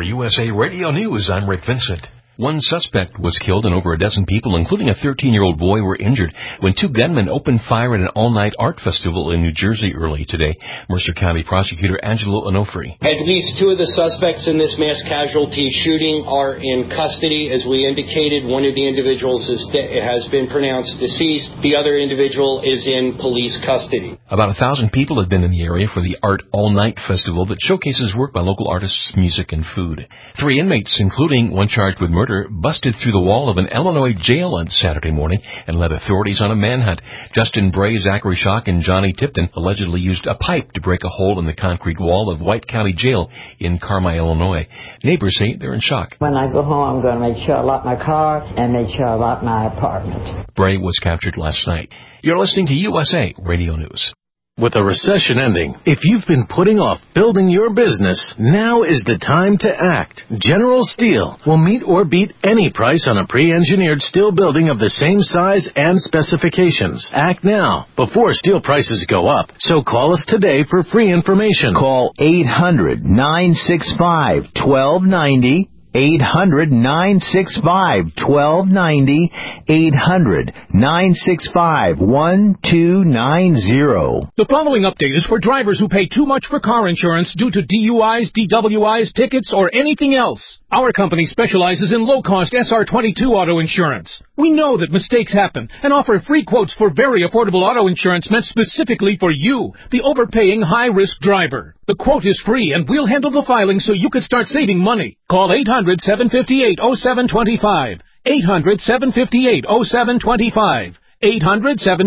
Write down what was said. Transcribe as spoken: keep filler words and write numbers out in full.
U S A Radio News, I'm Rick Vincent. One suspect was killed and over a dozen people, including a thirteen-year-old boy, were injured when two gunmen opened fire at an all-night art festival in New Jersey early today. Mercer County Prosecutor Angelo Onofri. At least two of the suspects in this mass casualty shooting are in custody. As we indicated, one of the individuals is de- has been pronounced deceased. The other individual is in police custody. About a thousand people have been in the area for the Art All-Night Festival that showcases work by local artists, music, and food. Three inmates, including one charged with murder, busted through the wall of an Illinois jail on Saturday morning and led authorities on a manhunt. Justin Bray, Zachary Schock, and Johnny Tipton allegedly used a pipe to break a hole in the concrete wall of White County Jail in Carmi, Illinois. Neighbors say they're in shock. When I go home, I'm going to make sure I lock my car and make sure I lock my apartment. Bray was captured last night. You're listening to U S A Radio News. With a recession ending, if you've been putting off building your business, now is the time to act. General Steel will meet or beat any price on a pre-engineered steel building of the same size and specifications. Act now, before steel prices go up. So call us today for free information. Call eight hundred, nine six five, one two nine zero. eight hundred, nine six five, one two nine zero. eight hundred, nine six five, one two nine zero. The following update is for drivers who pay too much for car insurance due to D U Is, D W Is, tickets, or anything else. Our company specializes in low-cost S R twenty-two auto insurance. We know that mistakes happen and offer free quotes for very affordable auto insurance meant specifically for you, the overpaying high-risk driver. The quote is free, and we'll handle the filing so you can start saving money. Call eight hundred, seven five eight, oh seven two five. eight hundred, seven five eight, oh seven two five. eight hundred, seven